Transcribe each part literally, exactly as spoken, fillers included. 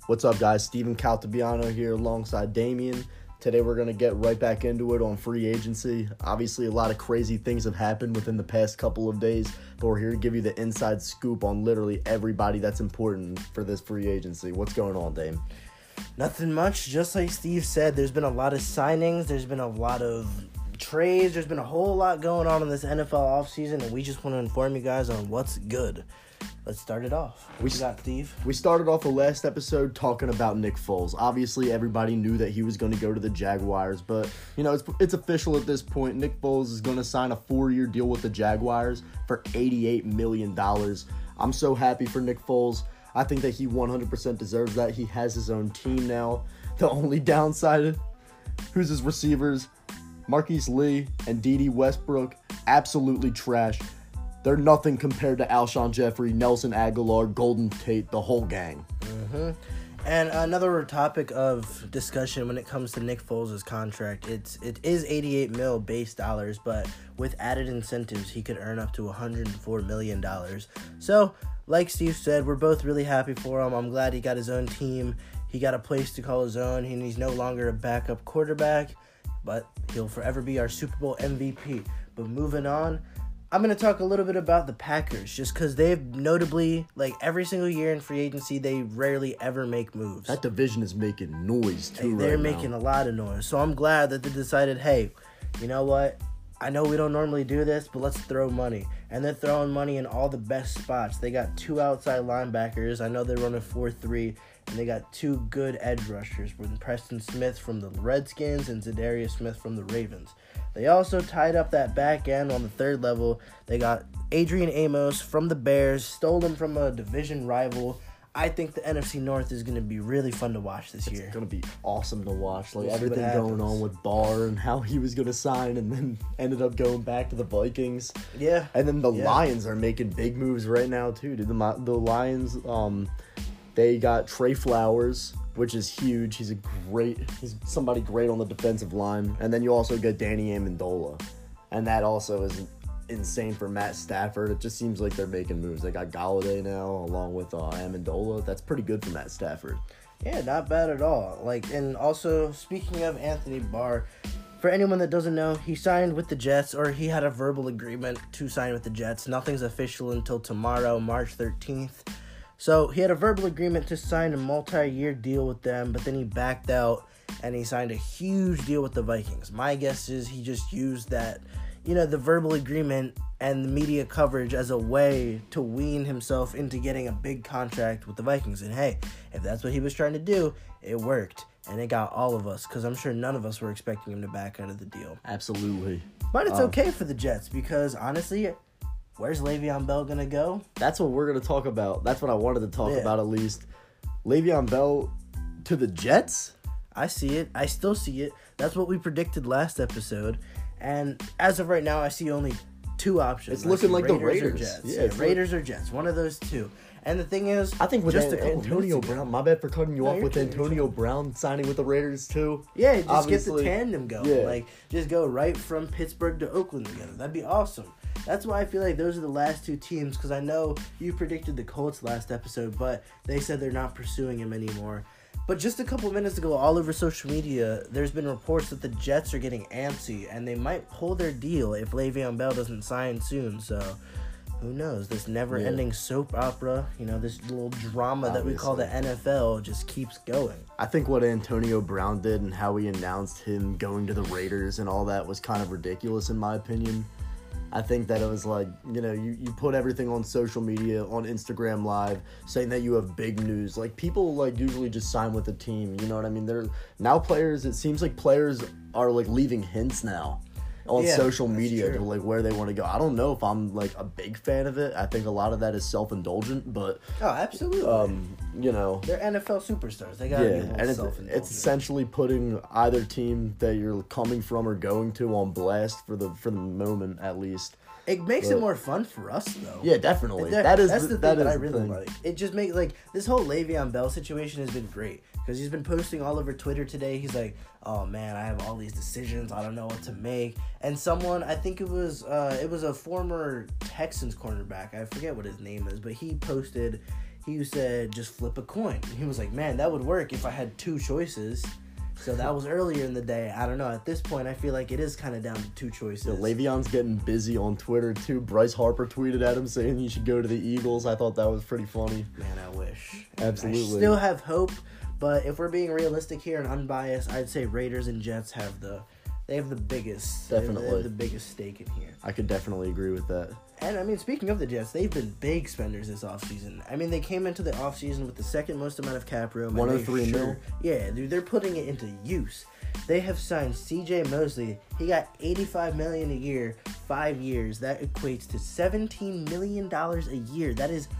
What's up, guys? Steven Caltabiano here alongside Damian. Today we're going to get right back into it on free agency. Obviously, a lot of crazy things have happened within the past couple of days, but we're here to give you the inside scoop on literally everybody that's important for this free agency. What's going on, Dame? Nothing much. Just like Steve said, there's been a lot of signings. There's been a lot of trades. There's been a whole lot going on in this N F L offseason, and we just want to inform you guys on what's good. Let's start it off. We What you got, Steve? We started off the last episode talking about Nick Foles. Obviously, everybody knew that he was going to go to the Jaguars, but, you know, it's it's official at this point. Nick Foles is going to sign a four-year deal with the Jaguars for eighty-eight million dollars. I'm so happy for Nick Foles. I think that he one hundred percent deserves that. He has his own team now. The only downside, who's his receivers? Marquise Lee and Dede Westbrook, absolutely trash. They're nothing compared to Alshon Jeffrey, Nelson Aguilar, Golden Tate, the whole gang. Mm-hmm. And another topic of discussion when it comes to Nick Foles' contract, it's it is eighty-eight mil base dollars, but with added incentives, he could earn up to one hundred four million dollars. So, like Steve said, we're both really happy for him. I'm glad he got his own team. He got a place to call his own, and he's no longer a backup quarterback, but he'll forever be our Super Bowl M V P. But moving on, I'm going to talk a little bit about the Packers, just because they've notably, like, every single year in free agency, they rarely ever make moves. That division is making noise, too, Hey, right they're now. making a lot of noise. So I'm glad that they decided, hey, you know what? I know we don't normally do this, but let's throw money. And they're throwing money in all the best spots. They got two outside linebackers. I know they're running four three, and they got two good edge rushers with Preston Smith from the Redskins and Zadarius Smith from the Ravens. They also tied up that back end on the third level. They got Adrian Amos from the Bears, stole him from a division rival. I think the N F C North is going to be really fun to watch this year. It's going to be awesome to watch. Like, We'll see what everything going happens. on with Barr and how he was going to sign and then ended up going back to the Vikings. Yeah. And then the Yeah. Lions are making big moves right now, too. Dude, the, Mi- the Lions, um, they got Trey Flowers, which is huge. He's a great, he's somebody great on the defensive line. And then you also get Danny Amendola. And that also is insane for Matt Stafford. It just seems like they're making moves. They got Galladay now along with uh, Amendola. That's pretty good for Matt Stafford. Yeah, not bad at all. Like, and also, speaking of Anthony Barr, for anyone that doesn't know, he signed with the Jets, or he had a verbal agreement to sign with the Jets. Nothing's official until tomorrow, March thirteenth. So he had a verbal agreement to sign a multi-year deal with them, but then he backed out and he signed a huge deal with the Vikings. My guess is he just used that, you know, the verbal agreement and the media coverage as a way to wean himself into getting a big contract with the Vikings. And hey, if that's what he was trying to do, it worked. And it got all of us, because I'm sure none of us were expecting him to back out of the deal. Absolutely. But it's Um, okay for the Jets, because honestly, where's Le'Veon Bell going to go? That's what we're going to talk about. That's what I wanted to talk Yeah. about at least. Le'Veon Bell to the Jets? I see it. I still see it. That's what we predicted last episode. And as of right now, I see only two options. It's I looking see like the Or Raiders. Jets. Yeah, Yeah, it's Raiders or Jets. One of those two. And the thing is, I think with just An- a couple Antonio minutes ago- Brown, my bad for cutting you No, off, you're with good, you're Antonio Brown signing with the Raiders too. Yeah, just Obviously, get the tandem going. yeah. Like, just go right from Pittsburgh to Oakland together. That'd be awesome. That's why I feel like those are the last two teams, because I know you predicted the Colts last episode, but they said they're not pursuing him anymore. But just a couple minutes ago, all over social media, there's been reports that the Jets are getting antsy, and they might pull their deal if Le'Veon Bell doesn't sign soon. So, who knows? This never-ending soap opera, you know, this little drama that we call the N F L just keeps going. I think what Antonio Brown did and how he announced him going to the Raiders and all that was kind of ridiculous in my opinion. I think that it was like, you know, you, you put everything on social media, on Instagram Live, saying that you have big news. Like, people, like, usually just sign with the team, you know what I mean? They're now players, it seems like players are, like, leaving hints now on Yeah, social that's media true. to, like, where they want to go. I don't know if I'm, like, a big fan of it. I think a lot of that is self-indulgent, but, Oh, absolutely. um, you know... They're N F L superstars. They gotta Yeah, be a little and it's, self-indulgent. it's essentially putting either team that you're coming from or going to on blast for the for the moment, at least. It makes But- it more fun for us, though. Yeah, definitely. That- that is that's the, the thing that, that, is I the really thing. like. It just makes, like, this whole Le'Veon Bell situation has been great, because he's been posting all over Twitter today. He's like, oh man, I have all these decisions, I don't know what to make. And someone, I think it was uh it was a former Texans cornerback, I forget what his name is, but he posted he said just flip a coin. He was like, man, that would work if I had two choices. So that was earlier in the day. I don't know. At this point, I feel like it is kind of down to two choices. Yeah, Le'Veon's getting busy on Twitter, too. Bryce Harper tweeted at him saying he should go to the Eagles. I thought that was pretty funny. Man, I wish. Absolutely. I still have hope, but if we're being realistic here and unbiased, I'd say Raiders and Jets have the they have the biggest Definitely. they have the biggest stake in here. I could definitely agree with that. And, I mean, speaking of the Jets, they've been big spenders this offseason. I mean, they came into the offseason with the second most amount of cap room. one oh three mil. Yeah, dude, they're putting it into use. They have signed C J Mosley. He got eighty-five million dollars a year, five years. That equates to seventeen million dollars a year. That is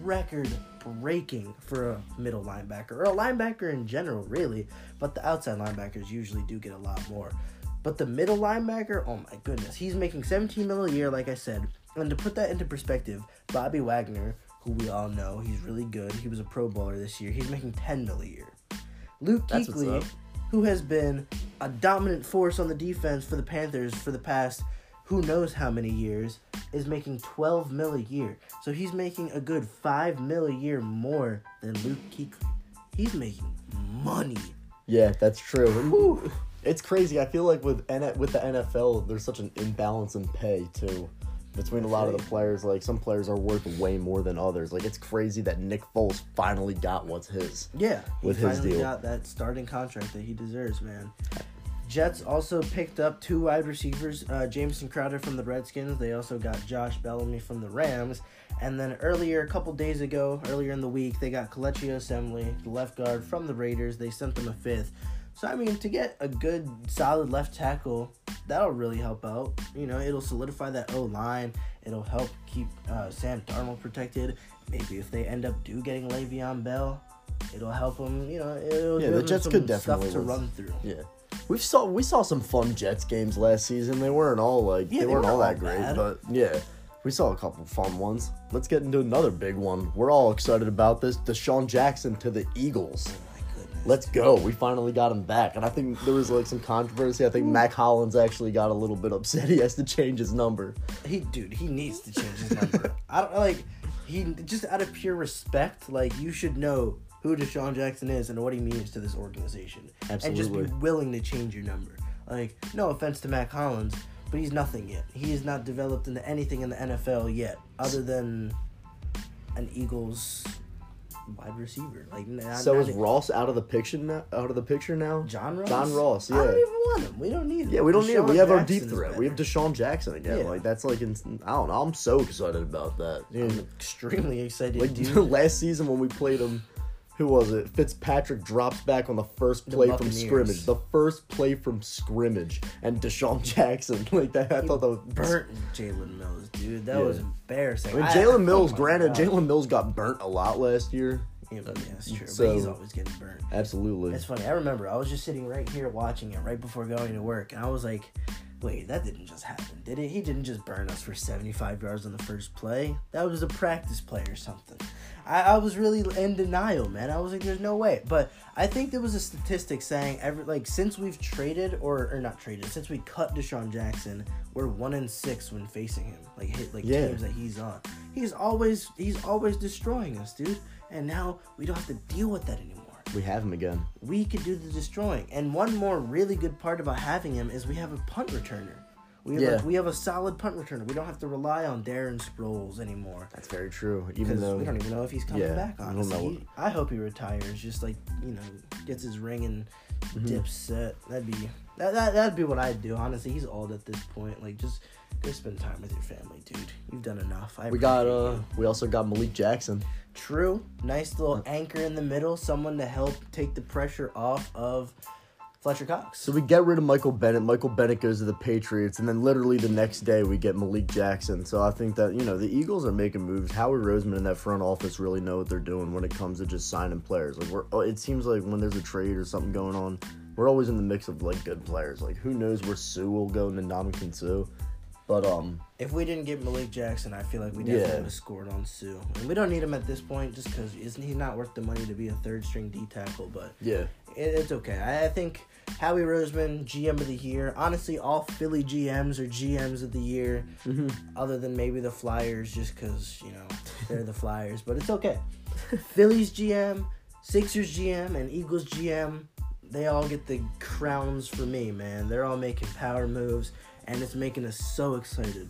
record-breaking for a middle linebacker, or a linebacker in general, really. But the outside linebackers usually do get a lot more. But the middle linebacker, oh my goodness, he's making seventeen million dollars a year, like I said. And to put that into perspective, Bobby Wagner, who we all know, he's really good. He was a Pro Bowler this year. He's making ten million dollars a year. Luke That's what's Kuechly, up. who has been a dominant force on the defense for the Panthers for the past who knows how many years, is making twelve million dollars a year. So he's making a good five million dollars a year more than Luke Kuechly. He's making money. Yeah, that's true. Whew. It's crazy. I feel like with N- with the N F L, there's such an imbalance in pay, too, between a lot of the players. Like, some players are worth way more than others. Like, it's crazy that Nick Foles finally got what's his. Yeah, he with his finally deal. got that starting contract that he deserves, man. Jets also picked up two wide receivers, uh, Jameson Crowder from the Redskins. They also got Josh Bellamy from the Rams. And then earlier, a couple days ago, earlier in the week, they got Kelechi Assembly, the left guard from the Raiders. They sent them a fifth. So, I mean, to get a good, solid left tackle, that'll really help out. You know, it'll solidify that O-line. It'll help keep uh, Sam Darnold protected. Maybe if they end up do getting Le'Veon Bell, it'll help them, you know, it'll Yeah, give the them Jets some could stuff definitely to was- run through. Yeah. We saw we saw some fun Jets games last season. They weren't all like Yeah, they, they weren't weren't all that all great, bad. but yeah, we saw a couple fun ones. Let's get into another big one. We're all excited about this. Deshaun Jackson to the Eagles. Oh, my goodness. Let's go. We finally got him back. And I think there was like some controversy. I think Mac Hollins actually got a little bit upset. He has to change his number. He, dude, he needs to change his number. I don't, like, he, just out of pure respect, like, you should know who Deshaun Jackson is and what he means to this organization. And just Absolutely. be willing to change your number. Like, no offense to Mac Hollins, but he's nothing yet. He has not developed into anything in the N F L yet, other than an Eagles wide receiver. Like, not, So not is a- Ross out of the picture now? Out of the picture now? John Ross? John Ross, I yeah. don't even want him. We don't need him. Yeah, we don't need him. Deshaun We have our Jackson deep is threat. We have better. Deshaun Jackson again. Yeah. Like that's like in, I don't know. I'm so excited about that. I'm extremely excited, Like dude. last season when we played him, who was it? Fitzpatrick drops back on the first The play from Buccaneers. scrimmage. The first play from scrimmage, and Deshaun Jackson. Like that, I thought that was Burnt Jalen Mills, dude. That Yeah. was embarrassing. I mean, I- Jalen Mills. oh my granted, God. Jalen Mills got burnt a lot last year. Yeah, but yeah, that's true. So- but he's always getting burnt. Absolutely. It's funny. I remember I was just sitting right here watching it right before going to work, and I was like, "Wait, that didn't just happen, did it? He didn't just burn us for seventy-five yards on the first play. That was a practice play or something." I, I was really in denial, man. I was like, "There's no way." But I think there was a statistic saying every like since we've traded or or not traded since we cut Deshaun Jackson, we're one in six when facing him. Like hit like Yeah. teams that he's on. He's always he's always destroying us, dude. And now we don't have to deal with that anymore. We have him again. We could do the destroying. And one more really good part about having him is we have a punt returner. We have, Yeah. a, we have a solid punt returner. We don't have to rely on Darren Sproles anymore. That's very true. Even Because though we don't even know if he's coming Yeah, back, we don't honestly. know. He- I hope he retires, just like, you know, gets his ring and Mm-hmm. dips set. That'd be that, that, that'd be what I'd do, honestly. He's old at this point. Like, just go spend time with your family, dude. You've done enough. I we got appreciate uh, you. we also got Malik Jackson. True. Nice little anchor in the middle. Someone to help take the pressure off of Fletcher Cox. So we get rid of Michael Bennett. Michael Bennett goes to the Patriots, and then literally the next day we get Malik Jackson. So I think that, you know, the Eagles are making moves. Howie Roseman and that front office really know what they're doing when it comes to just signing players. Like we're, oh, it seems like when there's a trade or something going on, we're always in the mix of like good players. Like who knows where Sue will go, Ndamukong Suh. But um, If we didn't get Malik Jackson, I feel like we definitely Yeah. would have scored on Sue. And we don't need him at this point just because he's not worth the money to be a third string D tackle, but yeah, it, it's okay. I, I think Howie Roseman, G M of the year. Honestly, all Philly G Ms are G Ms of the year, Mm-hmm. other than maybe the Flyers, just because, you know, they're the Flyers. But it's okay. Phillies G M, Sixers G M, and Eagles G M, they all get the crowns for me, man. They're all making power moves, and it's making us so excited.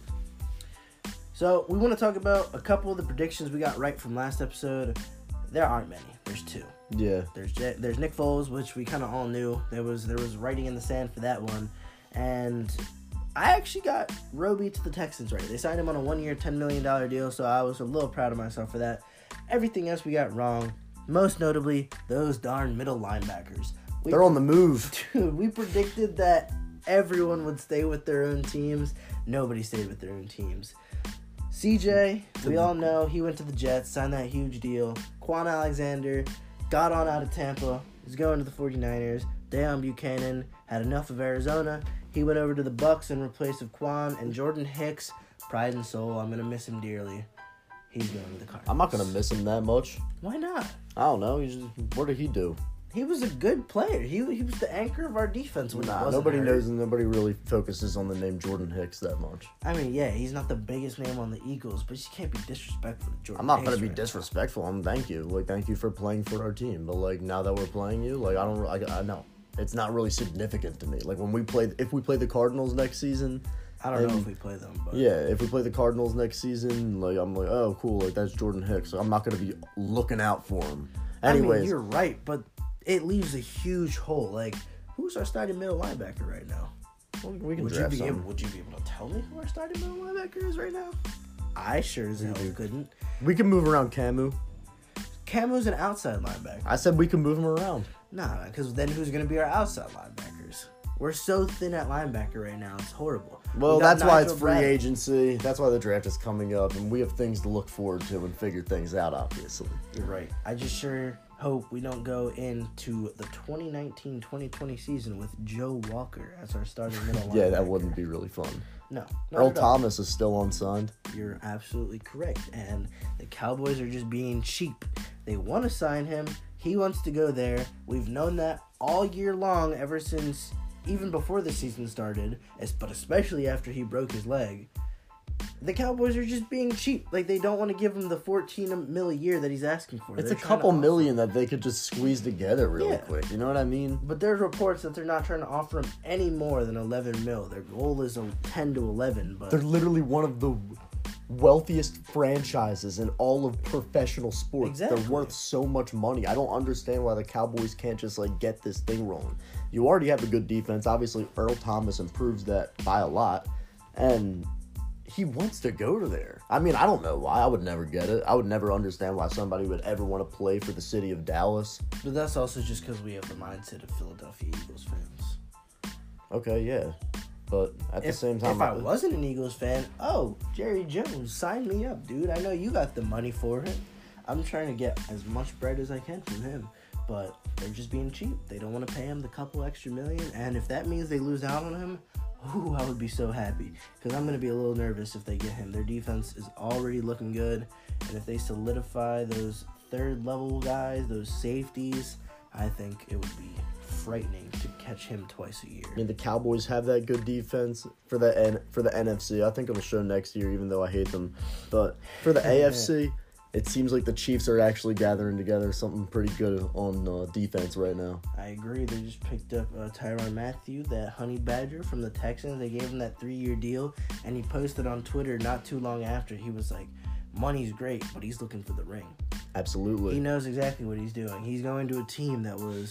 So, we want to talk about a couple of the predictions we got right from last episode. There aren't many. There's two. Yeah. There's J- there's Nick Foles, which we kind of all knew. There was there was writing in the sand for that one. And I actually got Roby to the Texans right. They signed him on a one-year, ten million dollars deal, so I was a little proud of myself for that. Everything else we got wrong. Most notably, those darn middle linebackers. We They're on the move. Dude, we predicted that everyone would stay with their own teams. Nobody stayed with their own teams. C J, we all know, he went to the Jets, signed that huge deal. Quan Alexander got on out of Tampa, is going to the 49ers. Deion Buchanan had enough of Arizona. He went over to the Bucks in replace of Quan. And Jordan Hicks, pride and soul, I'm going to miss him dearly. He's going to the Cardinals. I'm not going to miss him that much. Why not? I don't know. He's just, what did he do? He was a good player. He he was the anchor of our defense when Nah, he wasn't nobody hurt. knows and nobody really focuses on the name Jordan Hicks that much. I mean, yeah, he's not the biggest name on the Eagles, but you can't be disrespectful to Jordan I'm not Hicks going to be right disrespectful. I'm thank you. Like, thank you for playing for our team. But, like, now that we're playing you, like, I don't, I, I know. It's not really significant to me. Like, when we play, if we play the Cardinals next season. now. I don't know and- if we play them, but Yeah, if we play the Cardinals next season, like, I'm like, oh, cool. Like, that's Jordan Hicks. So I'm not going to be looking out for him. Anyways. I mean, you're right, but it leaves a huge hole. Like, who's our starting middle linebacker right now? well, we can Would you draft be able, some. would you be able to tell me who our starting middle linebacker is right now? I sure as hell couldn't. We can move around Camu. Camu's an outside linebacker. I said we can move him around. Nah, because then who's going to be our outside linebackers? We're so thin at linebacker right now. It's horrible. Well, We got that's why it's Nigel free Bradley. agency. That's why the draft is coming up, and we have things to look forward to and figure things out, obviously. You're right. I just sure hope we don't go into the twenty nineteen twenty twenty season with Joe Walker as our starting middle linebacker. Yeah, that wouldn't be really fun. No. not Earl at all. Thomas is still unsigned. You're absolutely correct. And the Cowboys are just being cheap. They want to sign him. He wants to go there. We've known that all year long, ever since, even before the season started, es- but especially after he broke his leg. The Cowboys are just being cheap. Like, they don't want to give him the fourteen mil a year that he's asking for. It's They're a trying couple to offer- million that they could just squeeze together really Yeah. quick. You know what I mean? But there's reports that they're not trying to offer him any more than eleven mil. Their goal is a ten to eleven, but They're literally one of the wealthiest franchises in all of professional sports. Exactly. They're worth so much money. I don't understand why the Cowboys can't just like get this thing rolling. You already have a good defense. Obviously, Earl Thomas improves that by a lot, and he wants to go to there. I mean, I don't know why. I would never get it. I would never understand why somebody would ever want to play for the city of Dallas. but that's also just because we have the mindset of Philadelphia Eagles fans. Okay, yeah. But at the If, same time, if I wasn't an Eagles fan, oh, Jerry Jones, sign me up, dude. I know you got the money for it. I'm trying to get as much bread as I can from him, but they're just being cheap. They don't want to pay him the couple extra million, and if that means they lose out on him, ooh, I would be so happy, because I'm going to be a little nervous if they get him. Their defense is already looking good, and if they solidify those third-level guys, those safeties, I think it would be frightening to catch him twice a year. I mean, the Cowboys have that good defense for the N for the N F C. I think it'll show next year, even though I hate them. But for the A F C, it seems like the Chiefs are actually gathering together something pretty good on uh, defense right now. I agree. They just picked up uh, Tyrann Mathieu, that honey badger from the Texans. They gave him that three-year deal, and he posted on Twitter not too long after. He was like, money's great, but he's looking for the ring. Absolutely. He knows exactly what he's doing. He's going to a team that was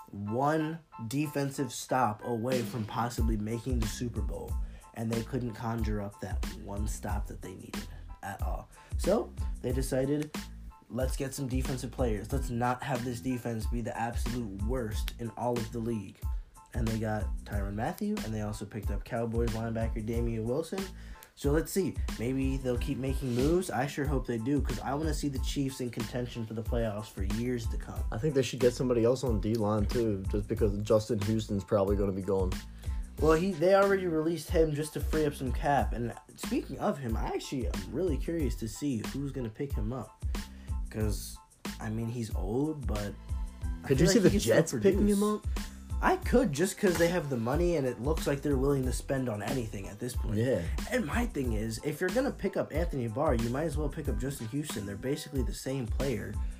one defensive stop away from possibly making the Super Bowl, and they couldn't conjure up that one stop that they needed at all. So they decided, let's get some defensive players. Let's not have this defense be the absolute worst in all of the league. And they got Tyrann Mathieu, and they also picked up Cowboys linebacker Damian Wilson. So let's see. Maybe they'll keep making moves. I sure hope they do, because I want to see the Chiefs in contention for the playoffs for years to come. I think they should get somebody else on D-line, too, just because Justin Houston's probably going to be gone. Well, he they already released him just to free up some cap. And speaking of him, I actually am really curious to see who's going to pick him up. Because, I mean, he's old, but I Could feel you see like the he can still Jets picking produce. him up? I could, just because they have the money and it looks like they're willing to spend on anything at this point. Yeah. And my thing is, if you're going to pick up Anthony Barr, you might as well pick up Justin Houston. They're basically the same player.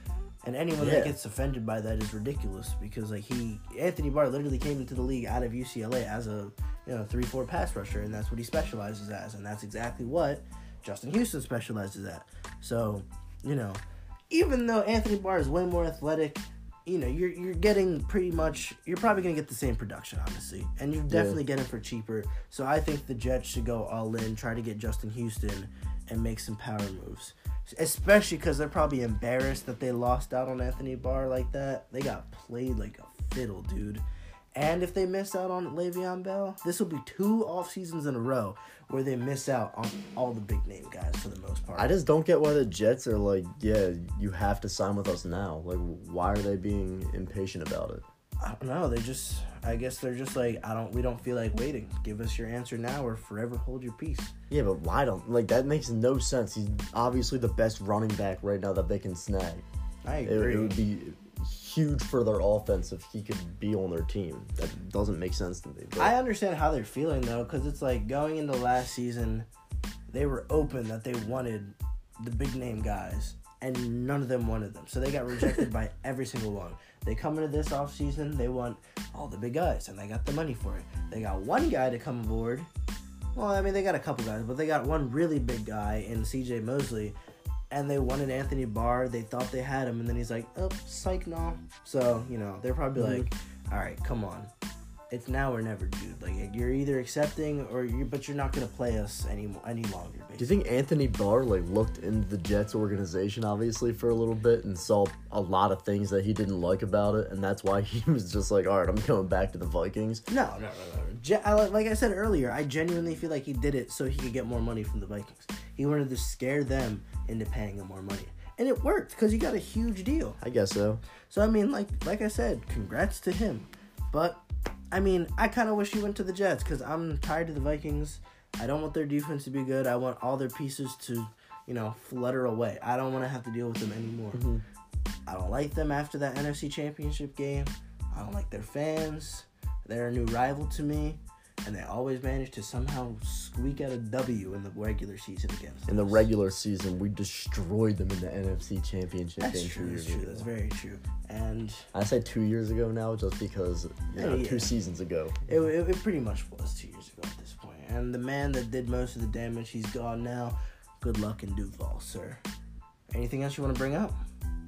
And anyone Yeah. that gets offended by that is ridiculous because like he Anthony Barr literally came into the league out of U C L A as a you know three four pass rusher, and that's what he specializes as, and that's exactly what Justin Houston specializes at. So, you know, even though Anthony Barr is way more athletic, you know, you're you're getting pretty much you're probably gonna get the same production, honestly, and you're definitely Yeah. getting for cheaper. So I think the Jets should go all in, try to get Justin Houston, and make some power moves. Especially because they're probably embarrassed that they lost out on Anthony Barr like that. They got played like a fiddle, dude. And if they miss out on Le'Veon Bell, this will be two off seasons in a row where they miss out on all the big name guys for the most part. I just don't get why the Jets are like, yeah, you have to sign with us now. Like, why are they being impatient about it? I don't know. They just, I guess they're just like, I don't. We don't feel like waiting. Give us your answer now, or forever hold your peace. Yeah, but why don't like that makes no sense. He's obviously the best running back right now that they can snag. I It, agree. it would be huge for their offense if he could be on their team. That doesn't make sense to me. But I understand how they're feeling though, because it's like going into last season, they were open that they wanted the big name guys, and none of them wanted them. So they got rejected by every single one. They come into this offseason, they want all the big guys, and they got the money for it. They got one guy to come aboard. Well, I mean, they got a couple guys, but they got one really big guy in C J Mosley, and they wanted Anthony Barr. They thought they had him, and then he's like, oh, psych, no. So, you know, they're probably Mhm. like, all right, come on. It's now or never, dude. Like, you're either accepting, or you, but you're not going to play us any, any longer, basically. do you think Anthony Barr like looked into the Jets organization obviously for a little bit and saw a lot of things that he didn't like about it, and that's why he was just like, all right, I'm going back to the Vikings? No, no, no, no. Ge- I, like I said earlier, I genuinely feel like he did it so he could get more money from the Vikings. He wanted to scare them into paying him more money. And it worked, because he got a huge deal. I guess so. So, I mean, like like I said, congrats to him. But, I mean, I kind of wish he went to the Jets, because I'm tired of the Vikings. I don't want their defense to be good. I want all their pieces to, you know, flutter away. I don't want to have to deal with them anymore. Mhm. I don't like them after that N F C Championship game. I don't like their fans. They're a new rival to me. And they always manage to somehow squeak out a W in the regular season against In the us. regular season, we destroyed them in the N F C Championship That's game true, two that's years true, ago. that's very true. And I say two years ago now just because, you know, Yeah. two seasons ago. it, it, it pretty much was two years ago at this point. And the man that did most of the damage, he's gone now. Good luck in Duval, sir. Anything else you want to bring up?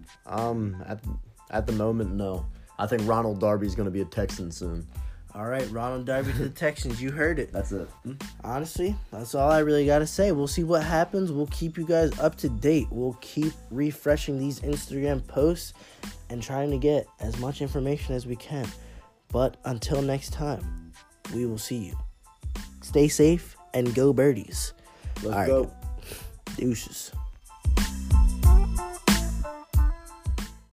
Um, at, at the moment, no. I think Ronald Darby's going to be a Texan soon. All right, Ronald Darby to the Texans. You heard it. That's it. Honestly, that's all I really got to say. We'll see what happens. We'll keep you guys up to date. We'll keep refreshing these Instagram posts and trying to get as much information as we can. But until next time, we will see you. Stay safe and go birdies. Let's All right. go. Deuces.